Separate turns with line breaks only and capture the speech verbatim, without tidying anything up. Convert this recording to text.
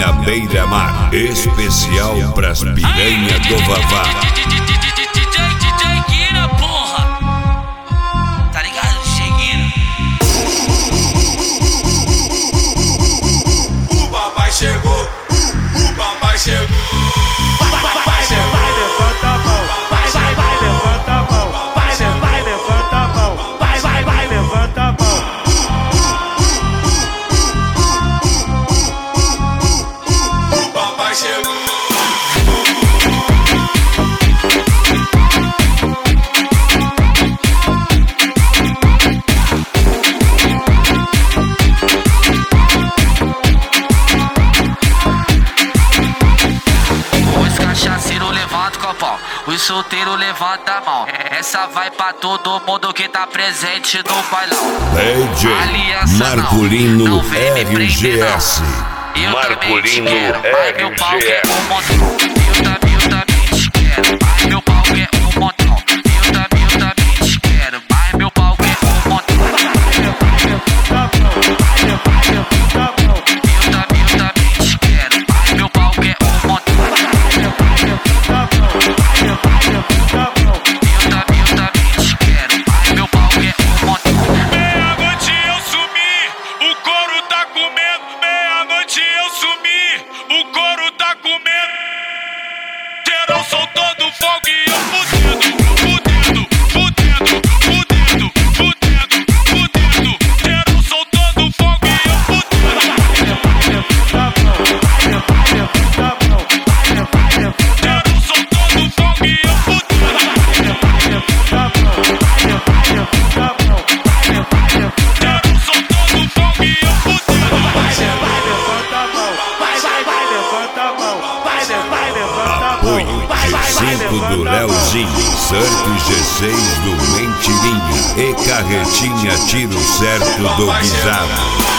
Carretinha Beira-Mar, especial pras piranha do Vavá.
Chegou, o papai chegou. Vai, vai, vai, vai, levanta a mão. Vai, vai, vai, levanta a mão. Vai, vai, levanta a mão. Vai, vai, vai, levanta a mão. O papai chegou.
Os solteiros levanta a mão. Essa vai pra todo mundo que tá presente no bailão.
D J
Aliança
Marcolino
não, não vem me
R G S.
prender, não. Eu
Marcolino
também te quero, mas meu pau
R G
quer
S.
um montão. Eu também, eu também te quero, mas meu pau quer um montão. Eu também, eu também te quero, mas meu pau quer um montão. Eu também, eu também te quero, mas meu pau quer um montão. Eu também, eu também te quero, mas meu pau quer um montão.
Meia-noite eu sumi, o couro tá comendo. Meia-noite eu sumi, o couro tá comendo. Geral soltando fogo e eu fudendo, fudendo, fudendo, fudendo, fudendo, fudendo. Geral soltando fogo e eu fudendo. Geral soltando fogo e eu fudendo. Geral soltando fogo e eu fudendo.
Apoio G cinco do Leozinho, Surf G seis do Mentirinha e Carretinha Tiro Certo do Guisado.